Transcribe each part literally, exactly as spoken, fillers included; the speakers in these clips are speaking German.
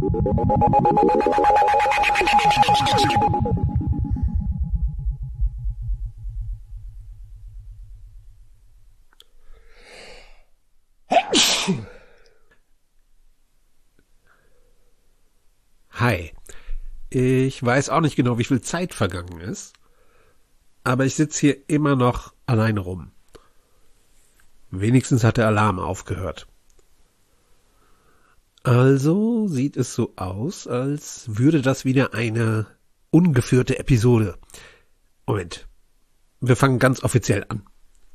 Hi. Ich weiß auch nicht genau, wie viel Zeit vergangen ist, aber ich sitze hier immer noch alleine rum. Wenigstens hat der Alarm aufgehört. Also sieht es so aus, als würde das wieder eine ungeführte Episode. Moment, wir fangen ganz offiziell an.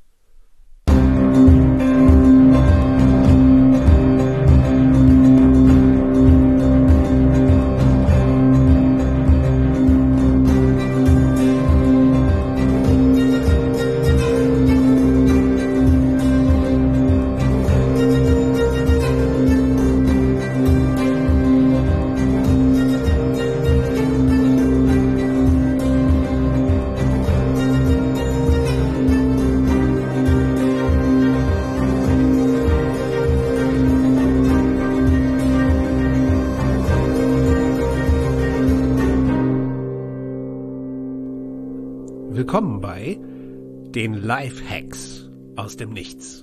Willkommen bei den Lifehacks aus dem Nichts.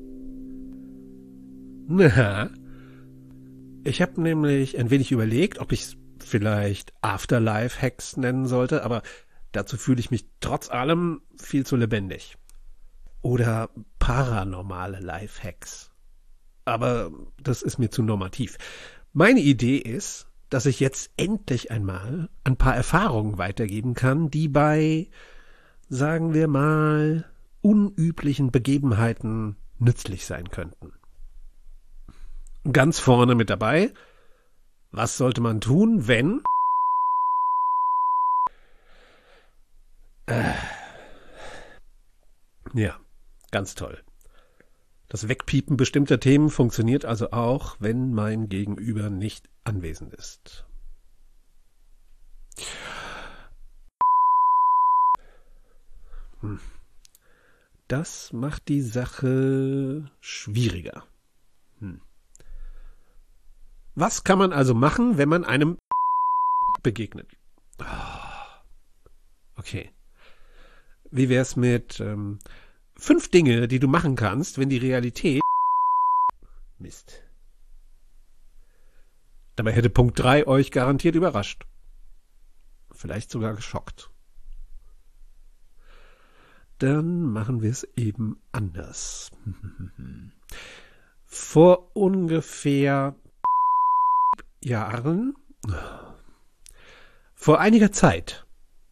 Na, ich habe nämlich ein wenig überlegt, ob ich es vielleicht Afterlife-Hacks nennen sollte, aber dazu fühle ich mich trotz allem viel zu lebendig. Oder paranormale Lifehacks. Aber das ist mir zu normativ. Meine Idee ist, dass ich jetzt endlich einmal ein paar Erfahrungen weitergeben kann, die bei, sagen wir mal, unüblichen Begebenheiten nützlich sein könnten. Ganz vorne mit dabei, was sollte man tun, wenn... Äh, ja, ganz toll. Das Wegpiepen bestimmter Themen funktioniert also auch, wenn mein Gegenüber nicht anwesend ist. Hm. Das macht die Sache schwieriger. Hm. Was kann man also machen, wenn man einem begegnet? Okay. Wie wär's mit ähm, fünf Dinge, die du machen kannst, wenn die Realität Mist. Dabei hätte Punkt drei euch garantiert überrascht. Vielleicht sogar geschockt. Dann machen wir es eben anders. Vor ungefähr Jahren, vor einiger Zeit,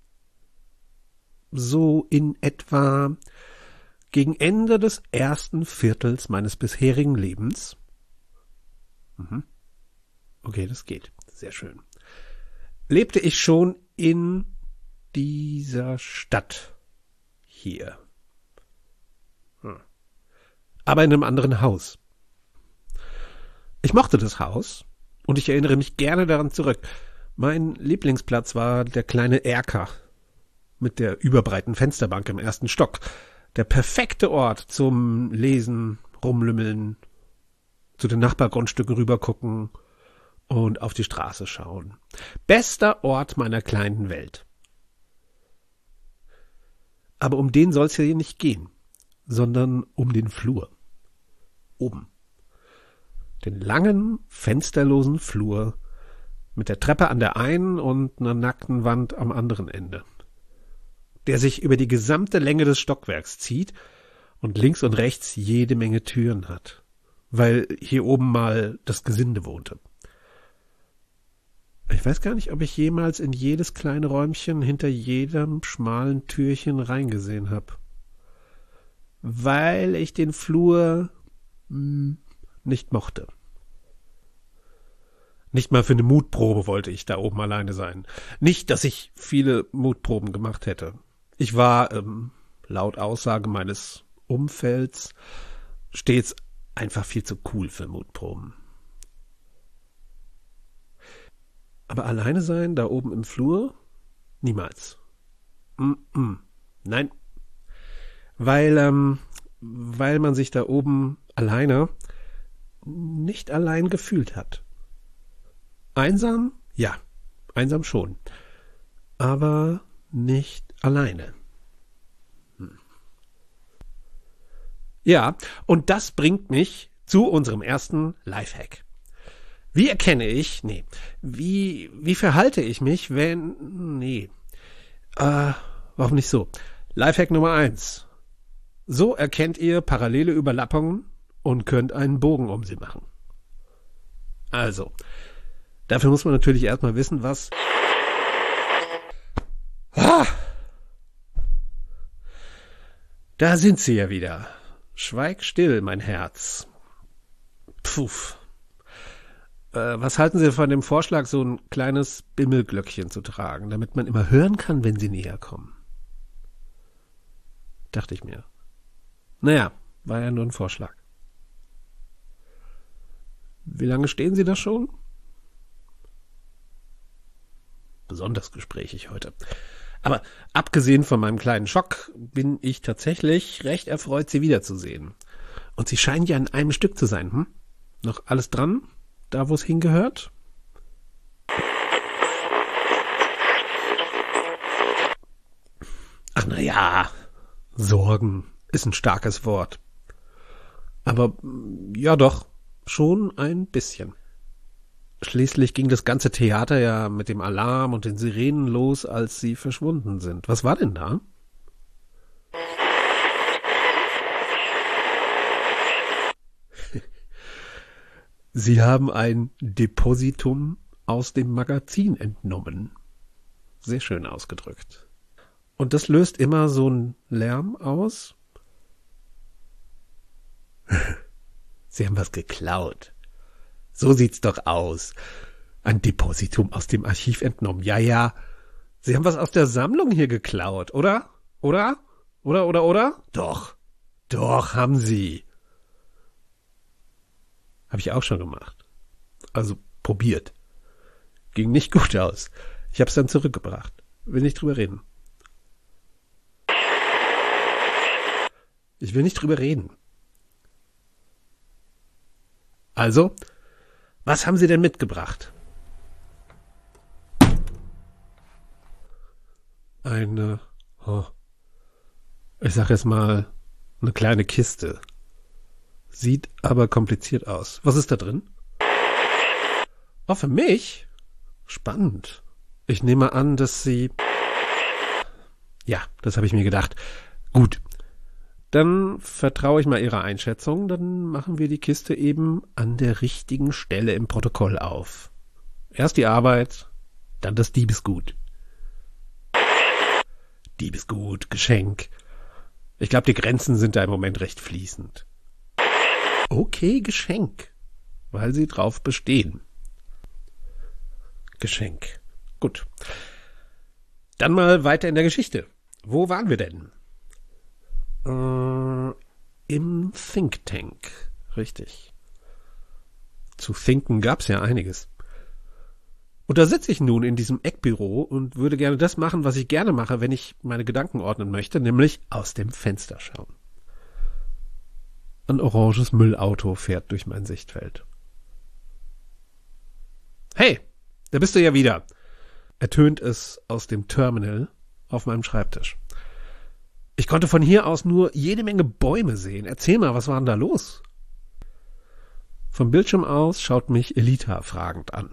so in etwa gegen Ende des ersten Viertels meines bisherigen Lebens, okay, das geht, sehr schön, lebte ich schon in dieser Stadt hier. Hm. Aber in einem anderen Haus. Ich mochte das Haus und ich erinnere mich gerne daran zurück. Mein Lieblingsplatz war der kleine Erker mit der überbreiten Fensterbank im ersten Stock. Der perfekte Ort zum Lesen, Rumlümmeln, zu den Nachbargrundstücken rübergucken und auf die Straße schauen. Bester Ort meiner kleinen Welt. Aber um den soll es ja hier nicht gehen, sondern um den Flur. Oben. Den langen, fensterlosen Flur mit der Treppe an der einen und einer nackten Wand am anderen Ende, der sich über die gesamte Länge des Stockwerks zieht und links und rechts jede Menge Türen hat, weil hier oben mal das Gesinde wohnte. Ich weiß gar nicht, ob ich jemals in jedes kleine Räumchen hinter jedem schmalen Türchen reingesehen habe. Weil ich den Flur mh, nicht mochte. Nicht mal für eine Mutprobe wollte ich da oben alleine sein. Nicht, dass ich viele Mutproben gemacht hätte. Ich war, ähm, laut Aussage meines Umfelds, stets einfach viel zu cool für Mutproben. Aber alleine sein, da oben im Flur? Niemals. Mm-mm. Nein. Weil, ähm, weil man sich da oben alleine nicht allein gefühlt hat. Einsam? Ja, einsam schon. Aber nicht alleine. Hm. Ja, und das bringt mich zu unserem ersten Lifehack. Wie erkenne ich, nee, wie, wie verhalte ich mich, wenn, nee, äh, warum nicht so? Lifehack Nummer eins. So erkennt ihr parallele Überlappungen und könnt einen Bogen um sie machen. Also, dafür muss man natürlich erstmal wissen, was... Ah! Da sind sie ja wieder. Schweig still, mein Herz. Pfuff. Äh, was halten Sie von dem Vorschlag, so ein kleines Bimmelglöckchen zu tragen, damit man immer hören kann, wenn Sie näher kommen? Dachte ich mir. Naja, war ja nur ein Vorschlag. Wie lange stehen Sie da schon? Besonders gesprächig heute. Aber abgesehen von meinem kleinen Schock bin ich tatsächlich recht erfreut, Sie wiederzusehen. Und Sie scheinen ja in einem Stück zu sein, hm? Noch alles dran? Da, wo es hingehört? Ach na ja, Sorgen ist ein starkes Wort. Aber ja doch, schon ein bisschen. Schließlich ging das ganze Theater ja mit dem Alarm und den Sirenen los, als sie verschwunden sind. Was war denn da? Sie haben ein Depositum aus dem Magazin entnommen. Sehr schön ausgedrückt. Und das löst immer so einen Lärm aus? Sie haben was geklaut. So sieht's doch aus. Ein Depositum aus dem Archiv entnommen. Ja, ja. Sie haben was aus der Sammlung hier geklaut, oder? Oder? Oder, oder, oder? Doch. Doch, haben Sie. Habe ich auch schon gemacht. Also probiert. Ging nicht gut aus. Ich habe es dann zurückgebracht. Will nicht drüber reden. Ich will nicht drüber reden. Also, was haben Sie denn mitgebracht? Eine, oh, ich sag jetzt mal, eine kleine Kiste. Sieht aber kompliziert aus. Was ist da drin? Oh, für mich? Spannend. Ich nehme an, dass Sie... Ja, das habe ich mir gedacht. Gut. Dann vertraue ich mal Ihrer Einschätzung. Dann machen wir die Kiste eben an der richtigen Stelle im Protokoll auf. Erst die Arbeit, dann das Diebesgut. Diebesgut, Geschenk. Ich glaube, die Grenzen sind da im Moment recht fließend. Okay, Geschenk, weil Sie drauf bestehen. Geschenk. Gut. Dann mal weiter in der Geschichte. Wo waren wir denn? Äh, im Think Tank. Richtig. Zu thinken gab's ja einiges. Und da sitze ich nun in diesem Eckbüro und würde gerne das machen, was ich gerne mache, wenn ich meine Gedanken ordnen möchte, nämlich aus dem Fenster schauen. Ein oranges Müllauto fährt durch mein Sichtfeld. Hey, da bist du ja wieder, ertönt es aus dem Terminal auf meinem Schreibtisch. Ich konnte von hier aus nur jede Menge Bäume sehen. Erzähl mal, was war denn da los? Vom Bildschirm aus schaut mich Elita fragend an.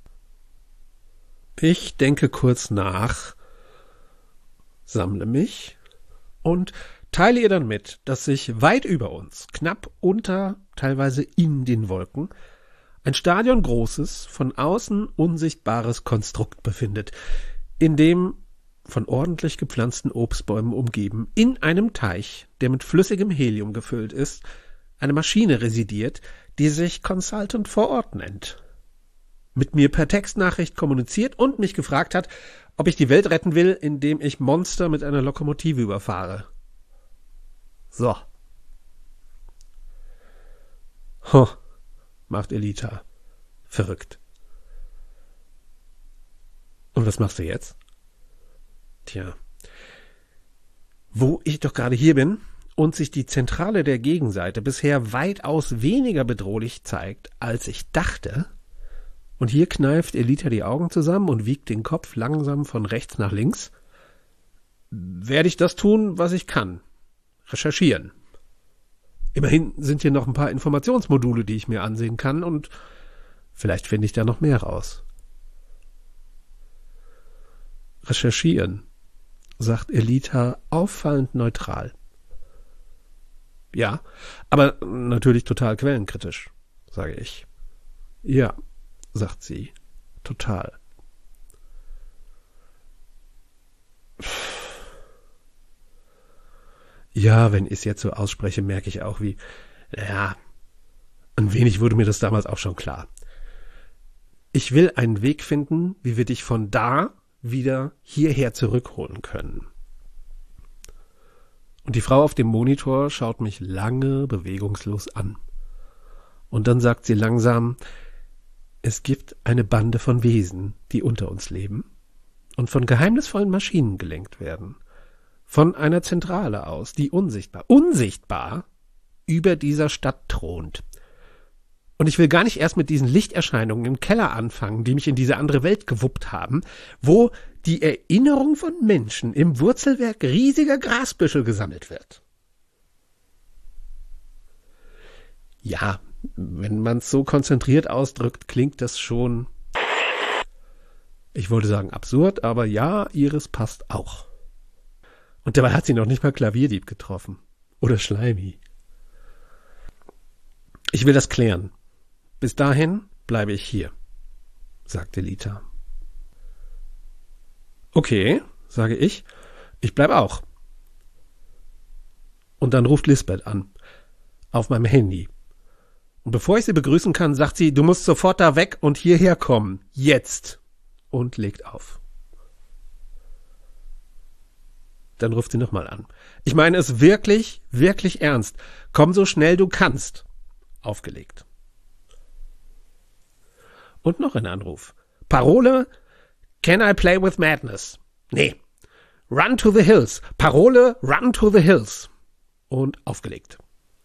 Ich denke kurz nach, sammle mich und teile ihr dann mit, dass sich weit über uns, knapp unter, teilweise in den Wolken, ein stadiongroßes, von außen unsichtbares Konstrukt befindet, in dem, von ordentlich gepflanzten Obstbäumen umgeben, in einem Teich, der mit flüssigem Helium gefüllt ist, eine Maschine residiert, die sich Consultant vor Ort nennt. Mit mir per Textnachricht kommuniziert und mich gefragt hat, ob ich die Welt retten will, indem ich Monster mit einer Lokomotive überfahre. So. Huh, macht Elita. Verrückt. Und was machst du jetzt? Tja. Wo ich doch gerade hier bin und sich die Zentrale der Gegenseite bisher weitaus weniger bedrohlich zeigt, als ich dachte, Und hier kneift Elita die Augen zusammen und wiegt den Kopf langsam von rechts nach links. Werde ich das tun, was ich kann? Recherchieren. Immerhin sind hier noch ein paar Informationsmodule, die ich mir ansehen kann, und vielleicht finde ich da noch mehr raus. Recherchieren, sagt Elita auffallend neutral. Ja, aber natürlich total quellenkritisch, sage ich. Ja, sagt sie, total. Ja, wenn ich es jetzt so ausspreche, merke ich auch, wie, ja, ein wenig wurde mir das damals auch schon klar. Ich will einen Weg finden, wie wir dich von da wieder hierher zurückholen können. Und die Frau auf dem Monitor schaut mich lange bewegungslos an. Und dann sagt sie langsam, es gibt eine Bande von Wesen, die unter uns leben und von geheimnisvollen Maschinen gelenkt werden. Von einer Zentrale aus, die unsichtbar, unsichtbar über dieser Stadt thront. Und ich will gar nicht erst mit diesen Lichterscheinungen im Keller anfangen, die mich in diese andere Welt gewuppt haben, wo die Erinnerung von Menschen im Wurzelwerk riesiger Grasbüschel gesammelt wird. Ja, wenn man es so konzentriert ausdrückt, klingt das schon, ich wollte sagen absurd, aber ja, Iris passt auch. Und dabei hat sie noch nicht mal Klavierdieb getroffen. Oder Schleimi. Ich will das klären. Bis dahin bleibe ich hier, sagte Elita. Okay, sage ich. Ich bleib auch. Und dann ruft Lisbeth an. Auf meinem Handy. Und bevor ich sie begrüßen kann, sagt sie, du musst sofort da weg und hierher kommen. Jetzt. Und legt auf. Dann ruft sie nochmal an. Ich meine es wirklich, wirklich ernst. Komm so schnell du kannst. Aufgelegt. Und noch ein Anruf. Parole, can I play with madness? Nee. Run to the hills. Parole, run to the hills. Und aufgelegt.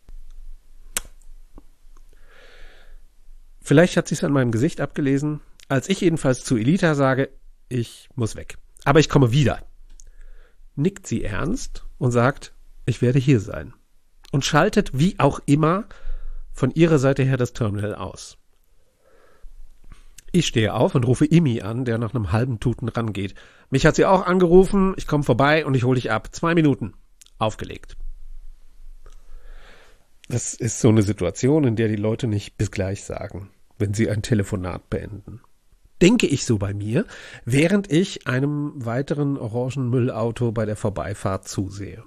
Vielleicht hat sie es an meinem Gesicht abgelesen, als ich jedenfalls zu Elita sage, ich muss weg. Aber ich komme wieder. Nickt sie ernst und sagt, ich werde hier sein. Und schaltet wie auch immer von ihrer Seite her das Terminal aus. Ich stehe auf und rufe Imi an, der nach einem halben Tuten rangeht. Mich hat sie auch angerufen, ich komme vorbei und ich hole dich ab. Zwei Minuten. Aufgelegt. Das ist so eine Situation, in der die Leute nicht bis gleich sagen, wenn sie ein Telefonat beenden. Denke ich so bei mir, während ich einem weiteren orangen Müllauto bei der Vorbeifahrt zusehe.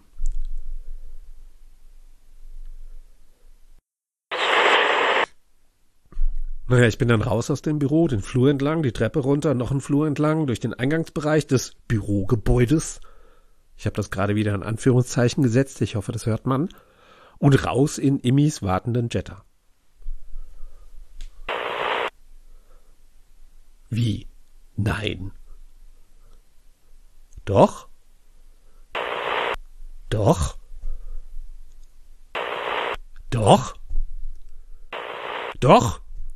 Naja, ich bin dann raus aus dem Büro, den Flur entlang, die Treppe runter, noch einen Flur entlang, durch den Eingangsbereich des Bürogebäudes. Ich habe das gerade wieder in Anführungszeichen gesetzt, ich hoffe, das hört man. Und raus in Immis wartenden Jetta. Wie? Nein. Doch? Doch? Doch? Doch?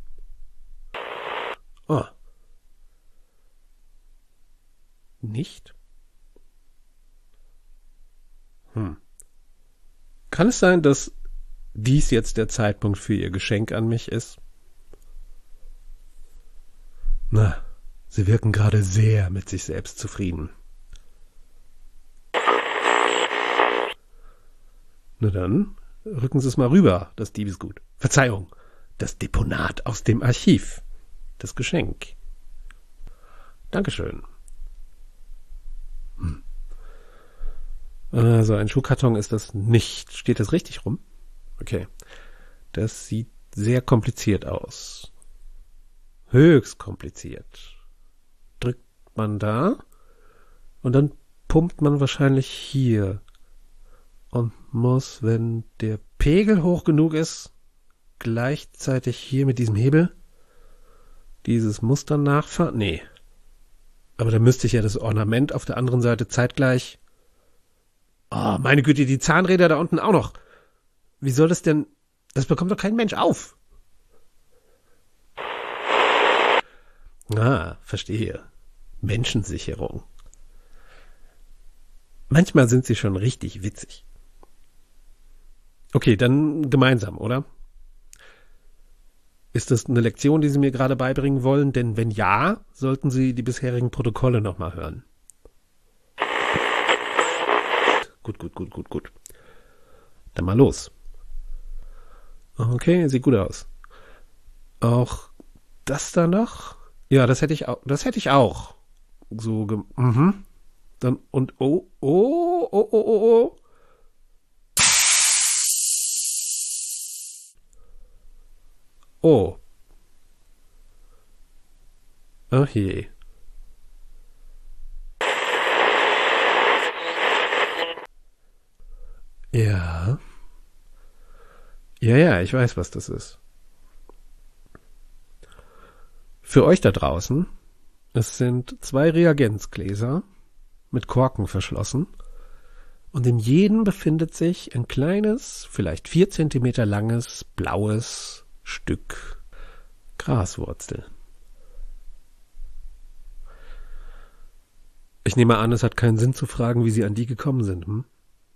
Oh. Nicht? Hm. Kann es sein, dass dies jetzt der Zeitpunkt für ihr Geschenk an mich ist? Na, sie wirken gerade sehr mit sich selbst zufrieden. Na dann, rücken Sie es mal rüber, das Diebesgut. Verzeihung, das Deponat aus dem Archiv. Das Geschenk. Dankeschön. Hm. Also ein Schuhkarton ist das nicht. Steht das richtig rum? Okay. Das sieht sehr kompliziert aus. Höchst kompliziert. Drückt man da und dann pumpt man wahrscheinlich hier und muss, wenn der Pegel hoch genug ist, gleichzeitig hier mit diesem Hebel dieses Muster nachfahren. Nee. Aber da müsste ich ja das Ornament auf der anderen Seite zeitgleich. Oh, meine Güte, die Zahnräder da unten auch noch. Wie soll das denn? Das bekommt doch kein Mensch auf. Ah, verstehe. Menschensicherung. Manchmal sind sie schon richtig witzig. Okay, dann gemeinsam, oder? Ist das eine Lektion, die Sie mir gerade beibringen wollen? Denn wenn ja, sollten Sie die bisherigen Protokolle nochmal hören. Gut, gut, gut, gut, gut. Dann mal los. Okay, sieht gut aus. Auch das da noch? Ja, das hätte ich auch. Das hätte ich auch. So, ge mhm. Dann und oh, oh, oh, oh, oh, oh. Oh. Ach je. Ja. Ja, ja, ich weiß, was das ist. Für euch da draußen, es sind zwei Reagenzgläser mit Korken verschlossen und in jedem befindet sich ein kleines, vielleicht vier Zentimeter langes, blaues Stück Graswurzel. Ich nehme an, es hat keinen Sinn zu fragen, wie Sie an die gekommen sind. Hm?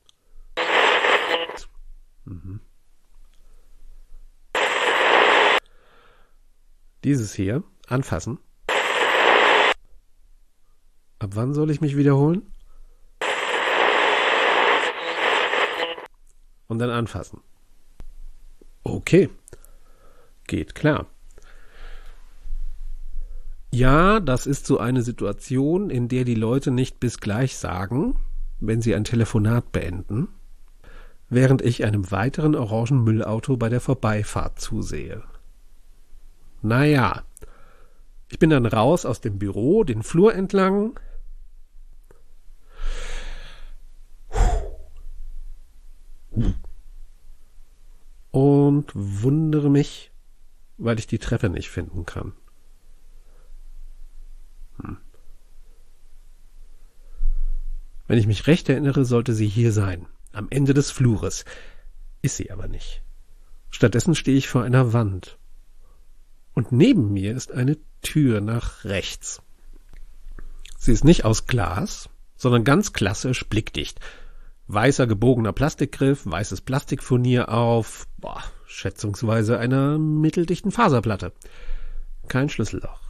Mhm. Dieses hier, anfassen. Ab wann soll ich mich wiederholen? Und dann anfassen. Okay. Geht klar. Ja, das ist so eine Situation, in der die Leute nicht bis gleich sagen, wenn sie ein Telefonat beenden, während ich einem weiteren orangen Müllauto bei der Vorbeifahrt zusehe. Naja, ich bin dann raus aus dem Büro, den Flur entlang. Und wundere mich, weil ich die Treppe nicht finden kann. Hm. Wenn ich mich recht erinnere, sollte sie hier sein, am Ende des Flures. Ist sie aber nicht. Stattdessen stehe ich vor einer Wand. Und neben mir ist eine Tür nach rechts. Sie ist nicht aus Glas, sondern ganz klassisch blickdicht. Weißer gebogener Plastikgriff, weißes Plastikfurnier auf, boah, schätzungsweise einer mitteldichten Faserplatte. Kein Schlüsselloch.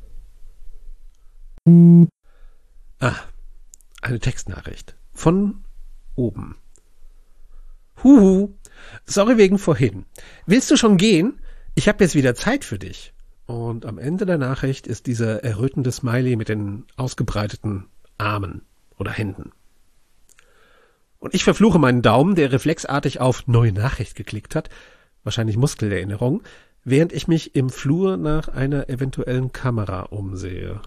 Ah, eine Textnachricht. Von oben. Huhu, sorry wegen vorhin. Willst du schon gehen? Ich habe jetzt wieder Zeit für dich. Und am Ende der Nachricht ist dieser errötende Smiley mit den ausgebreiteten Armen oder Händen. Und ich verfluche meinen Daumen, der reflexartig auf Neue Nachricht geklickt hat, wahrscheinlich Muskelerinnerung, während ich mich im Flur nach einer eventuellen Kamera umsehe.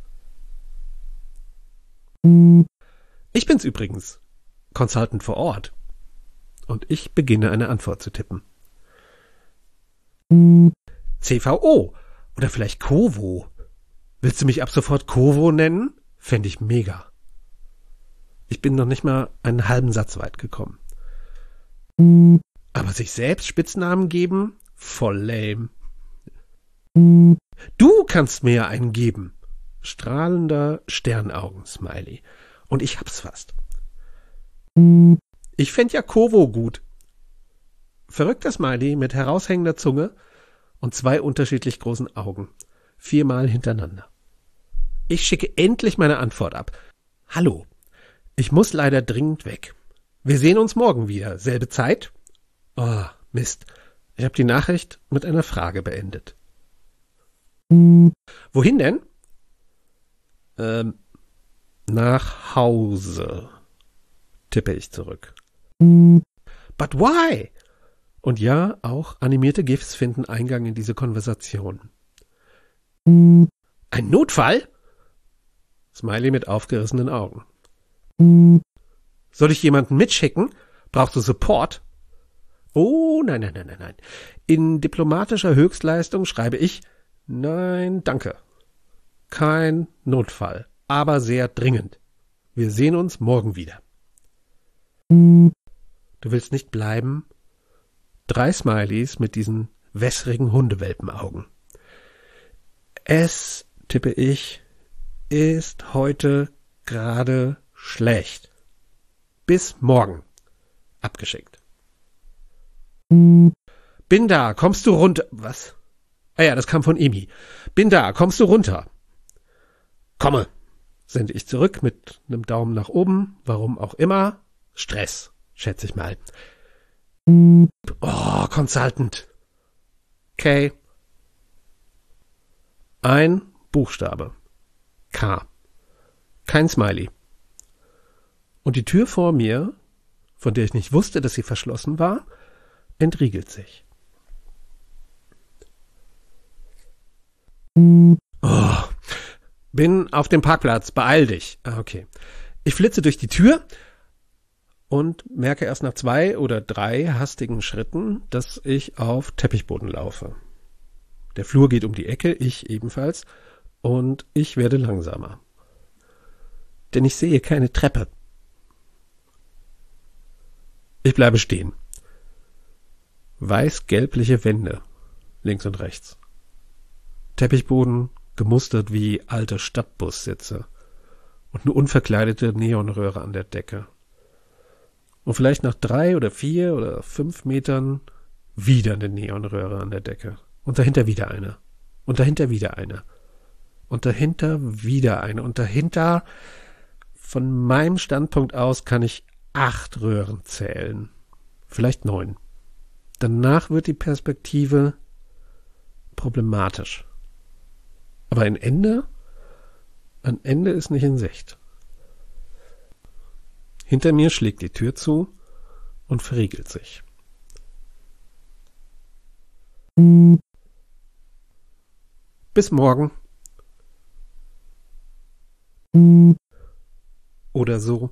Ich bin's übrigens, Consultant vor Ort. Und ich beginne eine Antwort zu tippen. C V O oder vielleicht Kovo. Willst du mich ab sofort Kovo nennen? Fände ich mega. Ich bin noch nicht mal einen halben Satz weit gekommen. Aber sich selbst Spitznamen geben? Voll lame. Du kannst mir ja einen geben. Strahlender Sternaugen-Smiley. Und ich hab's fast. Ich fänd ja Kovo gut. Verrückter Smiley mit heraushängender Zunge und zwei unterschiedlich großen Augen. Viermal hintereinander. Ich schicke endlich meine Antwort ab. Hallo. Ich muss leider dringend weg. Wir sehen uns morgen wieder. Selbe Zeit? Oh, Mist. Ich habe die Nachricht mit einer Frage beendet. Wohin denn? Ähm, nach Hause, tippe ich zurück. But why? Und ja, auch animierte GIFs finden Eingang in diese Konversation. Ein Notfall? Smiley mit aufgerissenen Augen. Soll ich jemanden mitschicken? Brauchst du Support? Oh, nein, nein, nein, nein, nein. In diplomatischer Höchstleistung schreibe ich, nein, danke. Kein Notfall, aber sehr dringend. Wir sehen uns morgen wieder. Du willst nicht bleiben? Drei Smileys mit diesen wässrigen Hundewelpenaugen. S tippe ich, ist heute gerade schlecht. Bis morgen. Abgeschickt. Bin da, kommst du runter? Was? Ah ja, das kam von Emi. Bin da, kommst du runter? Komme, sende ich zurück mit einem Daumen nach oben, warum auch immer. Stress, schätze ich mal. Oh, Consultant. Okay. Ein Buchstabe. K. Kein Smiley. Und die Tür vor mir, von der ich nicht wusste, dass sie verschlossen war, entriegelt sich. Oh, bin auf dem Parkplatz, beeil dich. Ah, okay. Ich flitze durch die Tür und merke erst nach zwei oder drei hastigen Schritten, dass ich auf Teppichboden laufe. Der Flur geht um die Ecke, ich ebenfalls, und ich werde langsamer. Denn ich sehe keine Treppe. Ich bleibe stehen. Weiß-gelbliche Wände, links und rechts. Teppichboden, gemustert wie alte Stadtbussitze und eine unverkleidete Neonröhre an der Decke. Und vielleicht nach drei oder vier oder fünf Metern wieder eine Neonröhre an der Decke. Und dahinter wieder eine. Und dahinter wieder eine. Und dahinter wieder eine. Und dahinter, von meinem Standpunkt aus, kann ich acht Röhren zählen. Vielleicht neun. Danach wird die Perspektive problematisch. Aber ein Ende? Ein Ende ist nicht in Sicht. Hinter mir schlägt die Tür zu und verriegelt sich. Bis morgen. Oder so.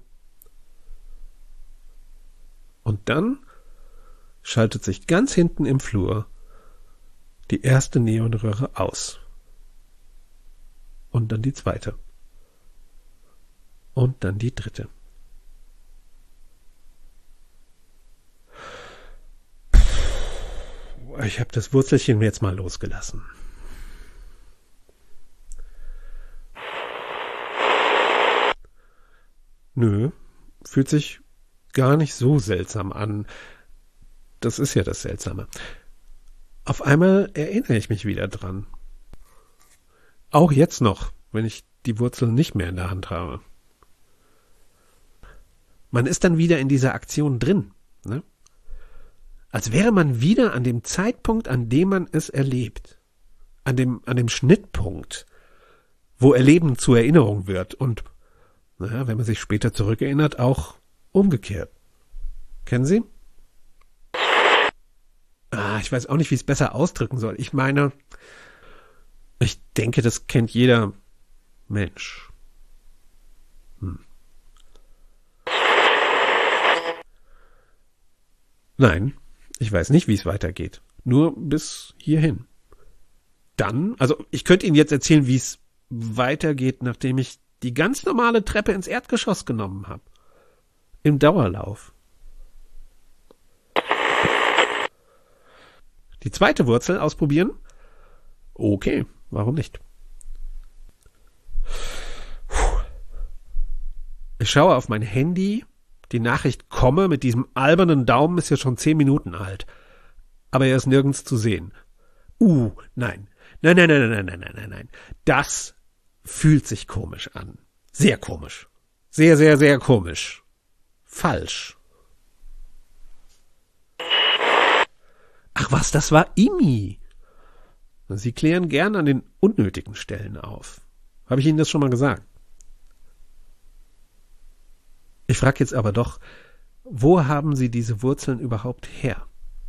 Und dann schaltet sich ganz hinten im Flur die erste Neonröhre aus. Und dann die zweite. Und dann die dritte. Ich habe das Wurzelchen jetzt mal losgelassen. Nö, fühlt sich gar nicht so seltsam an. Das ist ja das Seltsame. Auf einmal erinnere ich mich wieder dran. Auch jetzt noch, wenn ich die Wurzel nicht mehr in der Hand habe. Man ist dann wieder in dieser Aktion drin, ne? Als wäre man wieder an dem Zeitpunkt, an dem man es erlebt. An dem, an dem Schnittpunkt, wo Erleben zur Erinnerung wird und, naja, wenn man sich später zurückerinnert, auch umgekehrt. Kennen Sie? Ah, ich weiß auch nicht, wie ich es besser ausdrücken soll. Ich meine, ich denke, das kennt jeder Mensch. Hm. Nein, ich weiß nicht, wie es weitergeht. Nur bis hierhin. Dann, also ich könnte Ihnen jetzt erzählen, wie es weitergeht, nachdem ich die ganz normale Treppe ins Erdgeschoss genommen habe. Im Dauerlauf. Die zweite Wurzel ausprobieren? Okay, warum nicht? Ich schaue auf mein Handy. Die Nachricht komme mit diesem albernen Daumen ist ja schon zehn Minuten alt. Aber er ist nirgends zu sehen. Uh, nein. Nein, nein, nein, nein, nein, nein, nein, nein. Das fühlt sich komisch an. Sehr komisch. Sehr, sehr, sehr komisch. Falsch. Ach was, das war Imi. Sie klären gern an den unnötigen Stellen auf. Habe ich Ihnen das schon mal gesagt? Ich frage jetzt aber doch, wo haben Sie diese Wurzeln überhaupt her?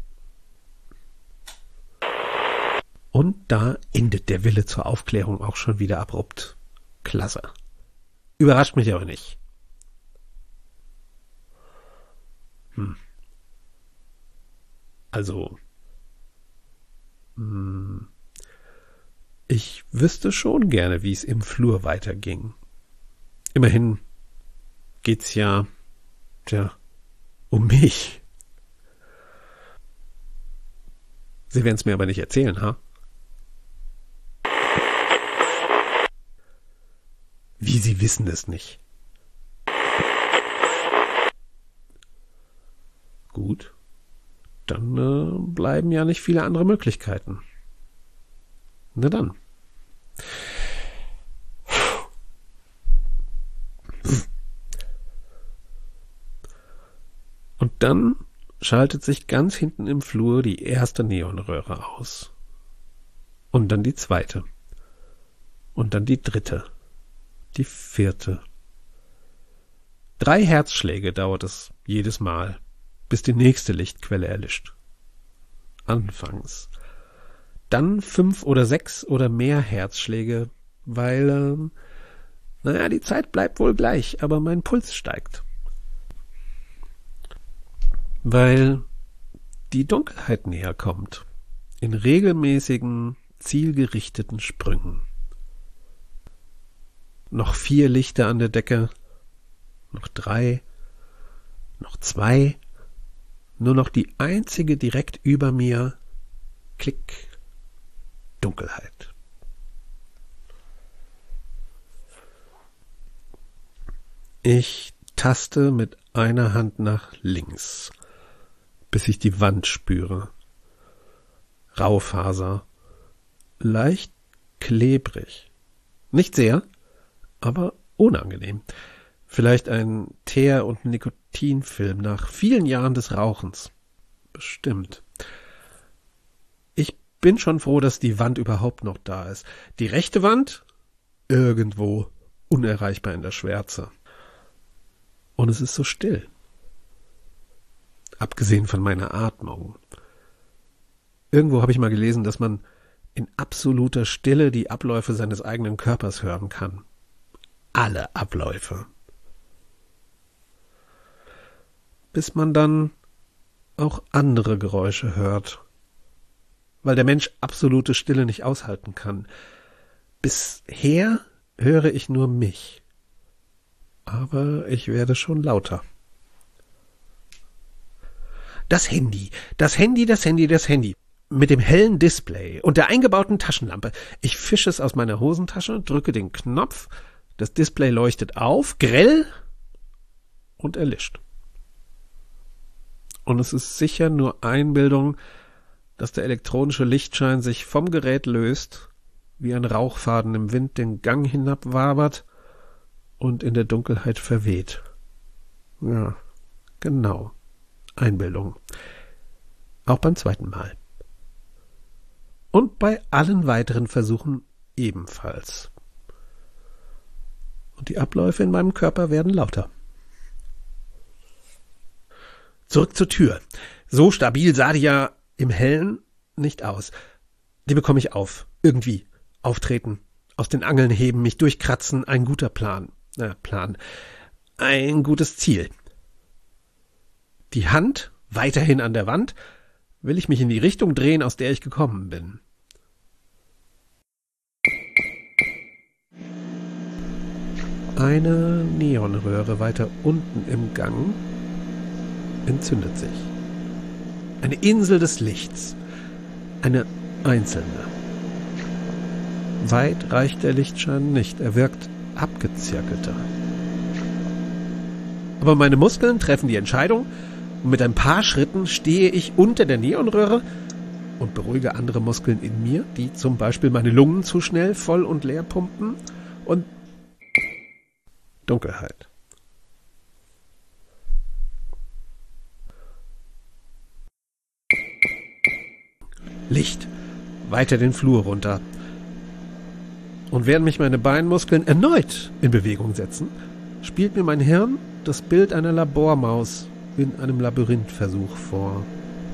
Und da endet der Wille zur Aufklärung auch schon wieder abrupt. Klasse. Überrascht mich aber nicht. Hm. Also, hm, ich wüsste schon gerne, wie es im Flur weiterging. Immerhin geht's ja, tja, um mich. Sie werden es mir aber nicht erzählen, ha? Wie, Sie wissen es nicht? Gut, dann äh, bleiben ja nicht viele andere Möglichkeiten. Na dann. Und dann schaltet sich ganz hinten im Flur die erste Neonröhre aus. Und dann die zweite. Und dann die dritte. Die vierte. Drei Herzschläge dauert es jedes Mal, bis die nächste Lichtquelle erlischt. Anfangs. Dann fünf oder sechs oder mehr Herzschläge, weil, ähm, naja, die Zeit bleibt wohl gleich, aber mein Puls steigt. Weil die Dunkelheit näher kommt, in regelmäßigen, zielgerichteten Sprüngen. Noch vier Lichter an der Decke, noch drei, noch zwei, nur noch die einzige direkt über mir, Klick, Dunkelheit. Ich taste mit einer Hand nach links, bis ich die Wand spüre. Raufaser, leicht klebrig. Nicht sehr, aber unangenehm. Vielleicht ein Teer- und Nikotinfilm nach vielen Jahren des Rauchens. Bestimmt. Ich bin schon froh, dass die Wand überhaupt noch da ist. Die rechte Wand? Irgendwo, unerreichbar in der Schwärze. Und es ist so still. Abgesehen von meiner Atmung. Irgendwo habe ich mal gelesen, dass man in absoluter Stille die Abläufe seines eigenen Körpers hören kann. Alle Abläufe. Bis man dann auch andere Geräusche hört. Weil der Mensch absolute Stille nicht aushalten kann. Bisher höre ich nur mich. Aber ich werde schon lauter. Das Handy, das Handy, das Handy, das Handy. Mit dem hellen Display und der eingebauten Taschenlampe. Ich fische es aus meiner Hosentasche, drücke den Knopf, das Display leuchtet auf, grell und erlischt. Und es ist sicher nur Einbildung, dass der elektronische Lichtschein sich vom Gerät löst, wie ein Rauchfaden im Wind den Gang hinabwabert und in der Dunkelheit verweht. Ja, genau. Einbildung. Auch beim zweiten Mal. Und bei allen weiteren Versuchen ebenfalls. Und die Abläufe in meinem Körper werden lauter. Zurück zur Tür. So stabil sah die ja im Hellen nicht aus. Die bekomme ich auf. Irgendwie. Auftreten. Aus den Angeln heben, mich durchkratzen. Ein guter Plan. Na, Plan. Ein gutes Ziel. Die Hand weiterhin an der Wand. Will ich mich in die Richtung drehen, aus der ich gekommen bin. Eine Neonröhre weiter unten im Gang entzündet sich. Eine Insel des Lichts. Eine einzelne. Weit reicht der Lichtschein nicht. Er wirkt abgezirkelter. Aber meine Muskeln treffen die Entscheidung und mit ein paar Schritten stehe ich unter der Neonröhre und beruhige andere Muskeln in mir, die zum Beispiel meine Lungen zu schnell voll und leer pumpen, und Dunkelheit. Licht, weiter den Flur runter. Und während mich meine Beinmuskeln erneut in Bewegung setzen, spielt mir mein Hirn das Bild einer Labormaus in einem Labyrinthversuch vor.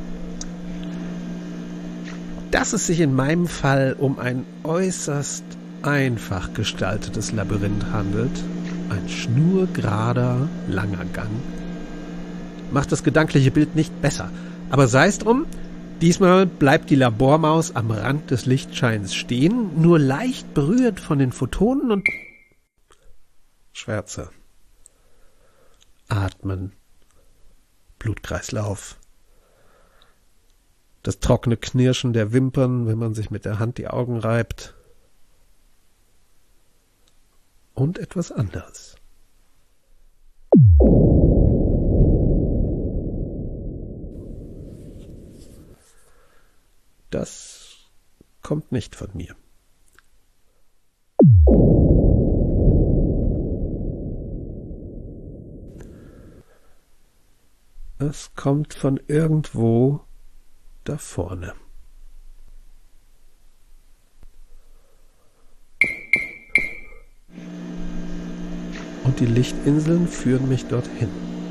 Dass es sich in meinem Fall um ein äußerst einfach gestaltetes Labyrinth handelt, ein schnurgerader, langer Gang, macht das gedankliche Bild nicht besser. Aber sei es drum, diesmal bleibt die Labormaus am Rand des Lichtscheins stehen, nur leicht berührt von den Photonen und Schwärze. Atmen. Blutkreislauf. Das trockene Knirschen der Wimpern, wenn man sich mit der Hand die Augen reibt. und etwas anderes. Das kommt nicht von mir. Es kommt von irgendwo da vorne. Und die Lichtinseln führen mich dorthin.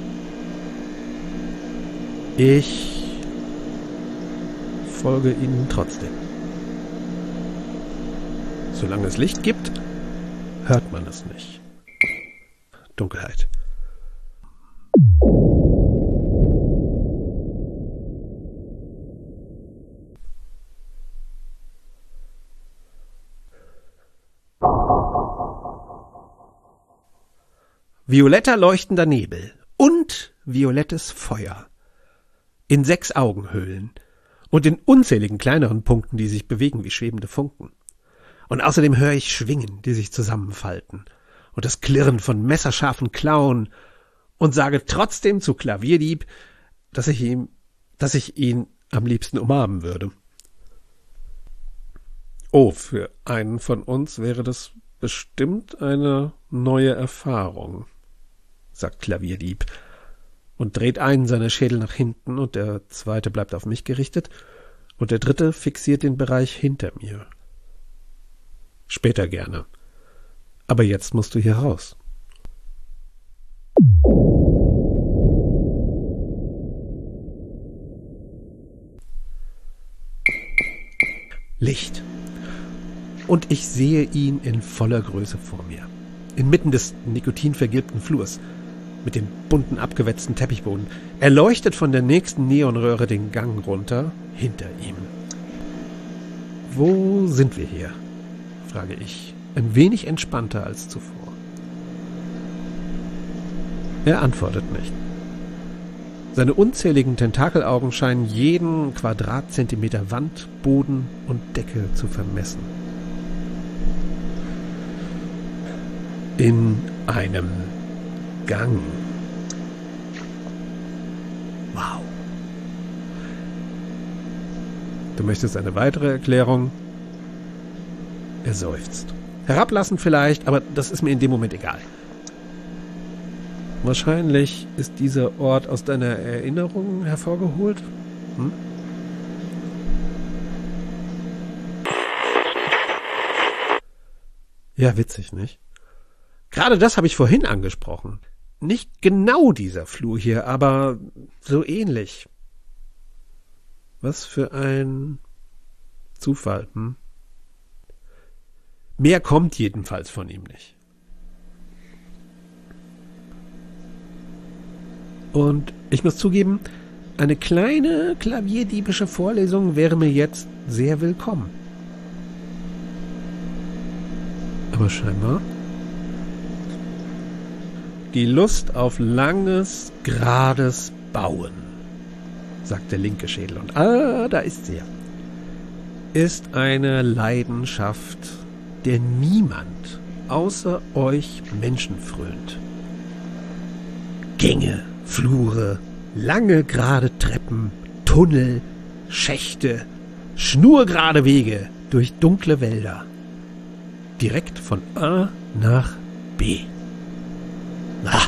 Ich folge ihnen trotzdem. Solange es Licht gibt, hört man es nicht. Dunkelheit. Violetter leuchtender Nebel und violettes Feuer in sechs Augenhöhlen und in unzähligen kleineren Punkten, die sich bewegen wie schwebende Funken. Und außerdem höre ich Schwingen, die sich zusammenfalten und das Klirren von messerscharfen Klauen und sage trotzdem zu Klavierdieb, dass ich ihm, dass ich ihn am liebsten umarmen würde. Oh, für einen von uns wäre das bestimmt eine neue Erfahrung, sagt Klavierdieb und dreht einen seiner Schädel nach hinten und der zweite bleibt auf mich gerichtet und der dritte fixiert den Bereich hinter mir. Später gerne. Aber jetzt musst du hier raus. Licht. Und ich sehe ihn in voller Größe vor mir. Inmitten des nikotinvergilbten Flurs. Mit dem bunten, abgewetzten Teppichboden. Er leuchtet von der nächsten Neonröhre den Gang runter, hinter ihm. Wo sind wir hier? Frage ich, ein wenig entspannter als zuvor. Er antwortet nicht. Seine unzähligen Tentakelaugen scheinen jeden Quadratzentimeter Wand, Boden und Decke zu vermessen. In einem Gang. Wow. Du möchtest eine weitere Erklärung? Er seufzt. Herablassend vielleicht, aber das ist mir in dem Moment egal. Wahrscheinlich ist dieser Ort aus deiner Erinnerung hervorgeholt. Hm? Ja, witzig, nicht? Gerade das habe ich vorhin angesprochen. Nicht genau dieser Flur hier, aber so ähnlich. Was für ein Zufall, hm? Mehr kommt jedenfalls von ihm nicht. Und ich muss zugeben, eine kleine klavierdiebische Vorlesung wäre mir jetzt sehr willkommen. Aber scheinbar die Lust auf langes, gerades Bauen, sagt der linke Schädel. Und ah, da ist sie ja. Ist eine Leidenschaft, der niemand außer euch Menschen frönt. Gänge, Flure, lange gerade Treppen, Tunnel, Schächte, schnurgerade Wege durch dunkle Wälder. Direkt von A nach B. Na,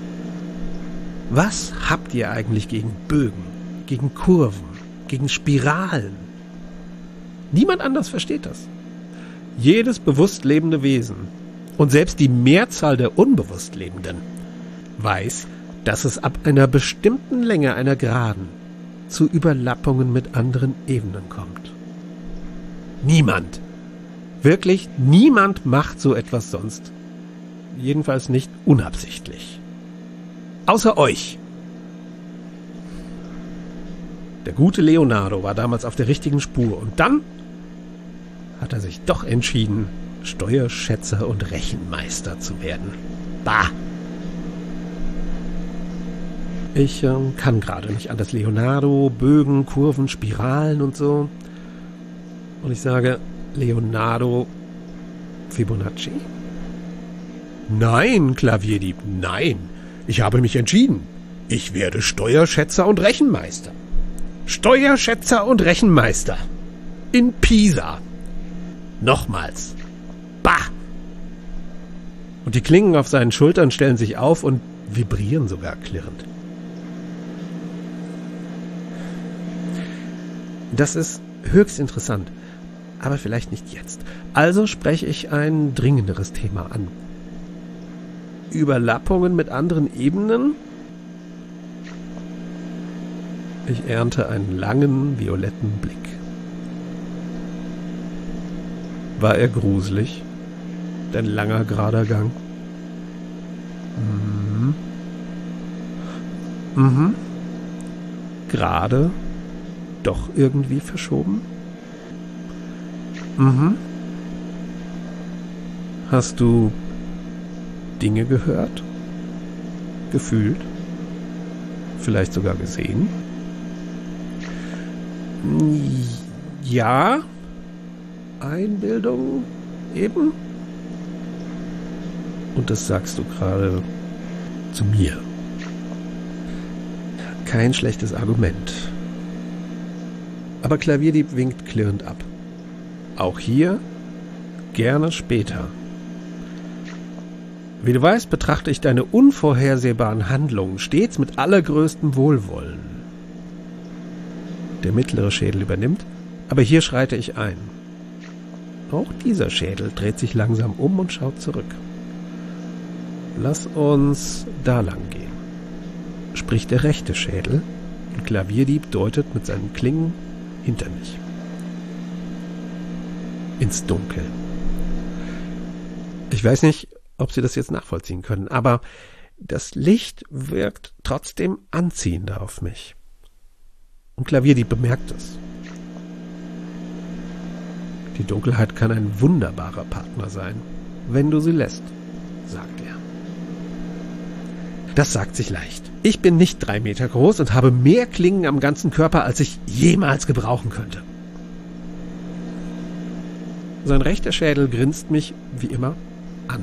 was habt ihr eigentlich gegen Bögen, gegen Kurven, gegen Spiralen? Niemand anders versteht das. Jedes bewusst lebende Wesen und selbst die Mehrzahl der unbewusst Lebenden weiß, dass es ab einer bestimmten Länge einer Geraden zu Überlappungen mit anderen Ebenen kommt. Niemand, wirklich niemand macht so etwas sonst. Jedenfalls nicht unabsichtlich. Außer euch. Der gute Leonardo war damals auf der richtigen Spur und dann hat er sich doch entschieden, Steuerschätzer und Rechenmeister zu werden. Bah! Ich äh, kann gerade nicht anders. Leonardo, Bögen, Kurven, Spiralen und so. Und ich sage, Leonardo Fibonacci? Nein, Klavierdieb, nein. Ich habe mich entschieden. Ich werde Steuerschätzer und Rechenmeister. Steuerschätzer und Rechenmeister. In Pisa. Nochmals. Bah! Und die Klingen auf seinen Schultern stellen sich auf und vibrieren sogar klirrend. Das ist höchst interessant, aber vielleicht nicht jetzt. Also spreche ich ein dringenderes Thema an. Überlappungen mit anderen Ebenen? Ich ernte einen langen, violetten Blick. War er gruselig? Dein langer, gerader Gang? Mhm. Mhm. Gerade? Doch irgendwie verschoben? Mhm. Hast du Dinge gehört? Gefühlt? Vielleicht sogar gesehen? Ja. Einbildung eben? Und das sagst du gerade zu mir. Kein schlechtes Argument. Aber Klavierdieb winkt klirrend ab. Auch hier gerne später. Wie du weißt, betrachte ich deine unvorhersehbaren Handlungen stets mit allergrößtem Wohlwollen. Der mittlere Schädel übernimmt, aber hier schreite ich ein. Auch dieser Schädel dreht sich langsam um und schaut zurück. Lass uns da lang gehen, spricht der rechte Schädel und Klavierdieb deutet mit seinen Klingen hinter mich. Ins Dunkel. Ich weiß nicht, ob Sie das jetzt nachvollziehen können, aber das Licht wirkt trotzdem anziehender auf mich. Und Klavierdieb bemerkt es. Die Dunkelheit kann ein wunderbarer Partner sein, wenn du sie lässt, sagt er. Das sagt sich leicht. Ich bin nicht drei Meter groß und habe mehr Klingen am ganzen Körper, als ich jemals gebrauchen könnte. Sein rechter Schädel grinst mich, wie immer, an.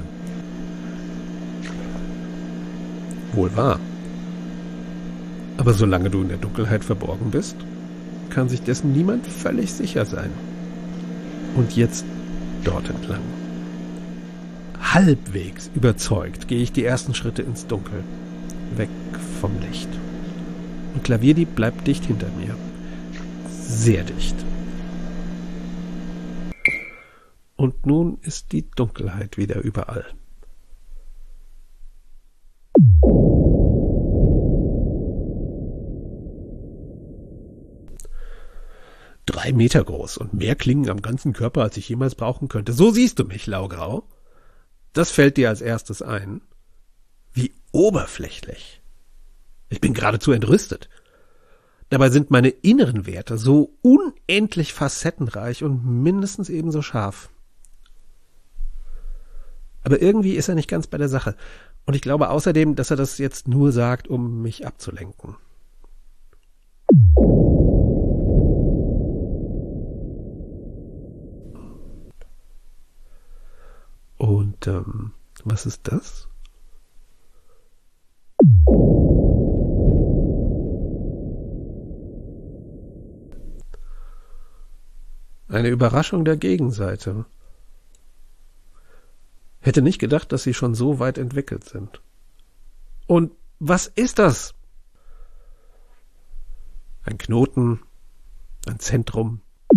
Wohl wahr. Aber solange du in der Dunkelheit verborgen bist, kann sich dessen niemand völlig sicher sein. Und jetzt dort entlang. Halbwegs überzeugt gehe ich die ersten Schritte ins Dunkel. Weg vom Licht. Und Klavierdieb bleibt dicht hinter mir. Sehr dicht. Und nun ist die Dunkelheit wieder überall. Drei Meter groß und mehr Klingen am ganzen Körper, als ich jemals brauchen könnte. So siehst du mich, Laugrau. Das fällt dir als erstes ein. Wie oberflächlich. Ich bin geradezu entrüstet. Dabei sind meine inneren Werte so unendlich facettenreich und mindestens ebenso scharf. Aber irgendwie ist er nicht ganz bei der Sache. Und ich glaube außerdem, dass er das jetzt nur sagt, um mich abzulenken. Und ähm, was ist das? Eine Überraschung der Gegenseite. Hätte nicht gedacht, dass sie schon so weit entwickelt sind. Und was ist das? Ein Knoten, ein Zentrum.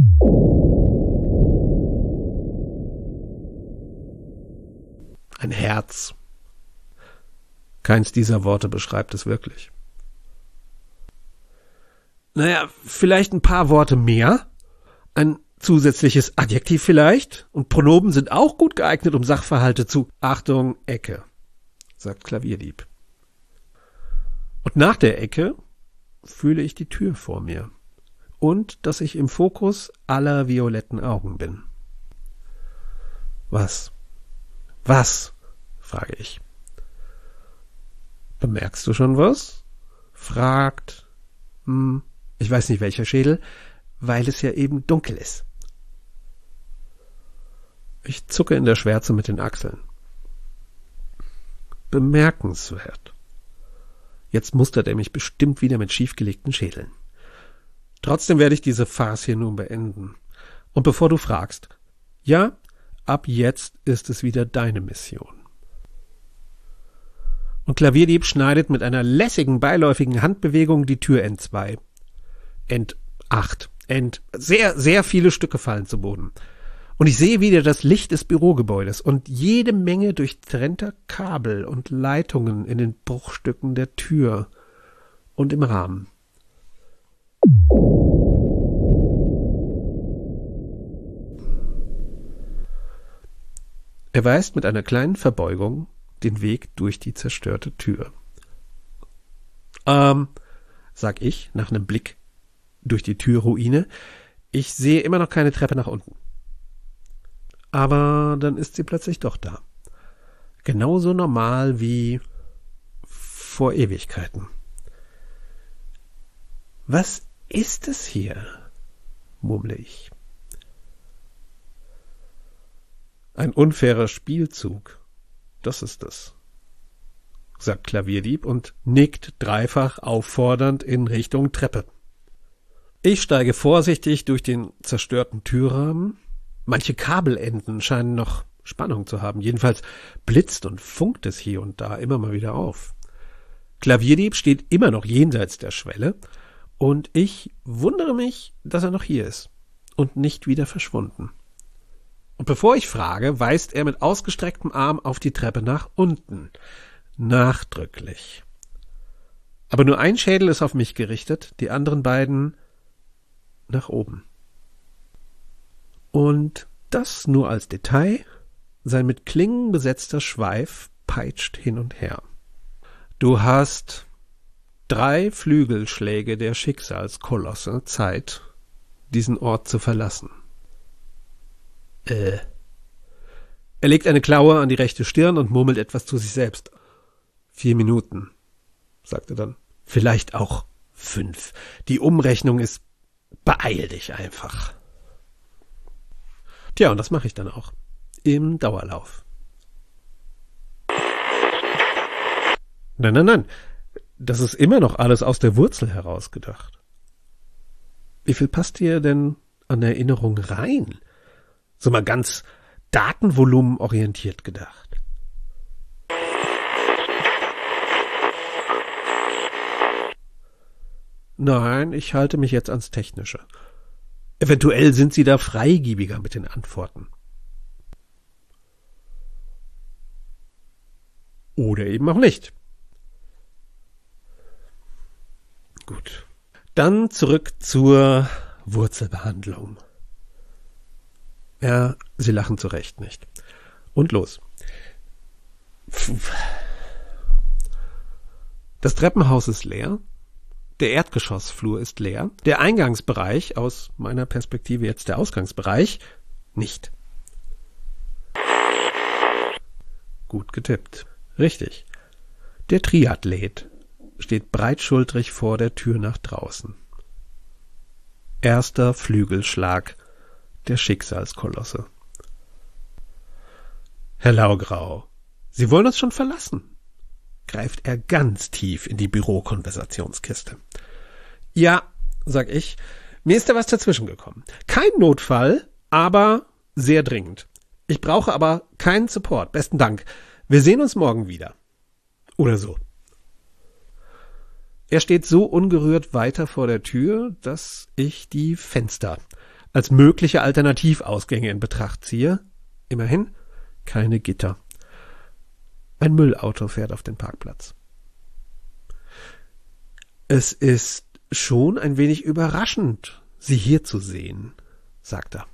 Ein Herz. Keins dieser Worte beschreibt es wirklich. Naja, vielleicht ein paar Worte mehr. Ein zusätzliches Adjektiv vielleicht. Und Pronomen sind auch gut geeignet, um Sachverhalte zu Achtung, Ecke, sagt Klavierdieb. Und nach der Ecke fühle ich die Tür vor mir. Und dass ich im Fokus aller violetten Augen bin. Was? Was? Frage ich. Bemerkst du schon was? Fragt, hm, ich weiß nicht welcher Schädel, weil es ja eben dunkel ist. Ich zucke in der Schwärze mit den Achseln. bemerkenswert. Jetzt mustert er mich bestimmt wieder mit schiefgelegten Schädeln. Trotzdem werde ich diese Farce hier nun beenden. Und bevor du fragst, ja, ab jetzt ist es wieder deine Mission. Und Klavierdieb schneidet mit einer lässigen, beiläufigen Handbewegung die Tür entzwei. End acht. End. Sehr, sehr viele Stücke fallen zu Boden. Und ich sehe wieder das Licht des Bürogebäudes und jede Menge durchtrennter Kabel und Leitungen in den Bruchstücken der Tür und im Rahmen. Er weist mit einer kleinen Verbeugung den Weg durch die zerstörte Tür. Ähm, sag ich, nach einem Blick durch die Türruine, ich sehe immer noch keine Treppe nach unten. Aber dann ist sie plötzlich doch da. Genauso normal wie vor Ewigkeiten. Was ist es hier? Murmle ich. Ein unfairer Spielzug. Das ist es, sagt Klavierdieb und nickt dreifach auffordernd in Richtung Treppe. Ich steige vorsichtig durch den zerstörten Türrahmen. Manche Kabelenden scheinen noch Spannung zu haben. Jedenfalls blitzt und funkt es hier und da immer mal wieder auf. Klavierdieb steht immer noch jenseits der Schwelle und ich wundere mich, dass er noch hier ist und nicht wieder verschwunden. Und bevor ich frage, weist er mit ausgestrecktem Arm auf die Treppe nach unten. Nachdrücklich. Aber nur ein Schädel ist auf mich gerichtet, die anderen beiden nach oben. Und das nur als Detail. Sein mit Klingen besetzter Schweif peitscht hin und her. Du hast drei Flügelschläge der Schicksalskolosse Zeit, diesen Ort zu verlassen. Äh. Er legt eine Klaue an die rechte Stirn und murmelt etwas zu sich selbst. Vier Minuten, sagt er dann. Vielleicht auch fünf. Die Umrechnung ist, beeil dich einfach. Tja, und das mache ich dann auch. Im Dauerlauf. Nein, nein, nein. Das ist immer noch alles aus der Wurzel herausgedacht. Wie viel passt dir denn an Erinnerung rein? So mal ganz datenvolumenorientiert gedacht. Nein, ich halte mich jetzt ans Technische. Eventuell sind Sie da freigiebiger mit den Antworten. Oder eben auch nicht. Gut. Dann zurück zur Wurzelbehandlung. Ja, Sie lachen zu Recht nicht. Und los. Das Treppenhaus ist leer. Der Erdgeschossflur ist leer. Der Eingangsbereich, aus meiner Perspektive jetzt der Ausgangsbereich, nicht. Gut getippt. Richtig. Der Triathlet steht breitschultrig vor der Tür nach draußen. Erster Flügelschlag der Schicksalskolosse. Herr Laugrau, Sie wollen uns schon verlassen, greift er ganz tief in die Bürokonversationskiste. Ja, sag ich, mir ist da was dazwischen gekommen. Kein Notfall, aber sehr dringend. Ich brauche aber keinen Support. Besten Dank. Wir sehen uns morgen wieder. Oder so. Er steht so ungerührt weiter vor der Tür, dass ich die Fenster als mögliche Alternativausgänge in Betracht ziehe. Immerhin keine Gitter. Ein Müllauto fährt auf den Parkplatz. Es ist schon ein wenig überraschend, Sie hier zu sehen, sagt er.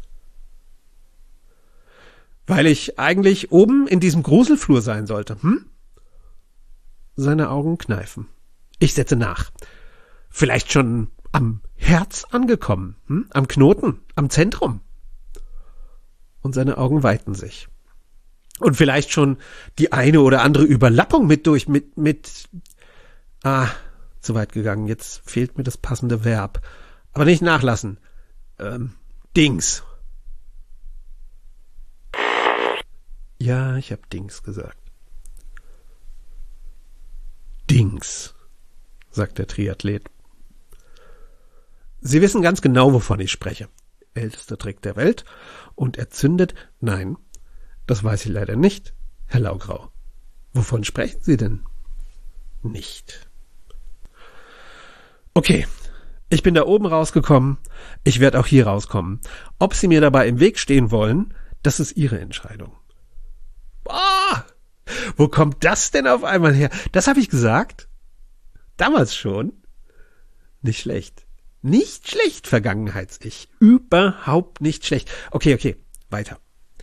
Weil ich eigentlich oben in diesem Gruselflur sein sollte, hm? Seine Augen kneifen. Ich setze nach. Vielleicht schon am Herz angekommen, hm? Am Knoten, am Zentrum. Und seine Augen weiten sich. Und vielleicht schon die eine oder andere Überlappung mit durch, mit, mit, ah, zu weit gegangen. Jetzt fehlt mir das passende Verb. Aber nicht nachlassen. Ähm, Dings. Ja, ich hab Dings gesagt. Allerdings, sagt der Triathlet. Sie wissen ganz genau, wovon ich spreche. Ältester Trick der Welt. Und er zündet, nein, das weiß ich leider nicht, Herr Laugrau. Wovon sprechen Sie denn? Nicht. Okay, ich bin da oben rausgekommen, ich werde auch hier rauskommen. Ob Sie mir dabei im Weg stehen wollen, das ist Ihre Entscheidung. Boah, wo kommt das denn auf einmal her? Das habe ich gesagt? Damals schon? Nicht schlecht. Nicht schlecht, Vergangenheits-Ich. Überhaupt nicht schlecht. Okay, okay, weiter.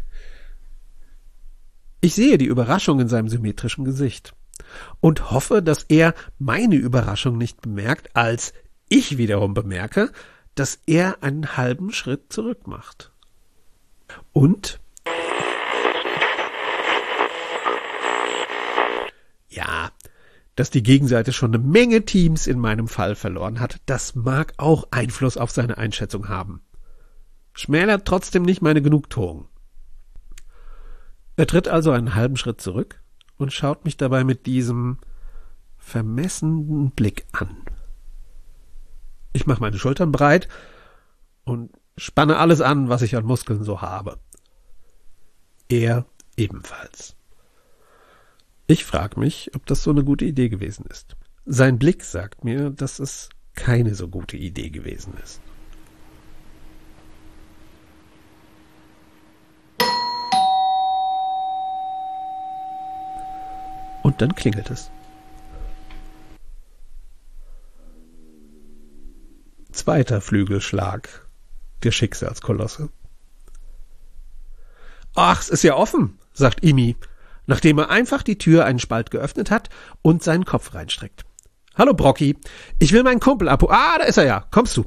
Ich sehe die Überraschung in seinem symmetrischen Gesicht und hoffe, dass er meine Überraschung nicht bemerkt, als ich wiederum bemerke, dass er einen halben Schritt zurück macht. Und? Ja, dass die Gegenseite schon eine Menge Teams in meinem Fall verloren hat, das mag auch Einfluss auf seine Einschätzung haben. Schmälert trotzdem nicht meine Genugtuung. Er tritt also einen halben Schritt zurück und schaut mich dabei mit diesem vermessenen Blick an. Ich mache meine Schultern breit und spanne alles an, was ich an Muskeln so habe. Er ebenfalls. Ich frage mich, ob das so eine gute Idee gewesen ist. Sein Blick sagt mir, dass es keine so gute Idee gewesen ist. Und dann klingelt es. Zweiter Flügelschlag der Schicksalskolosse. Ach, es ist ja offen, sagt Imi, nachdem er einfach die Tür einen Spalt geöffnet hat und seinen Kopf reinstreckt. Hallo Brocky, ich will meinen Kumpel abholen. Ah, da ist er ja, kommst du?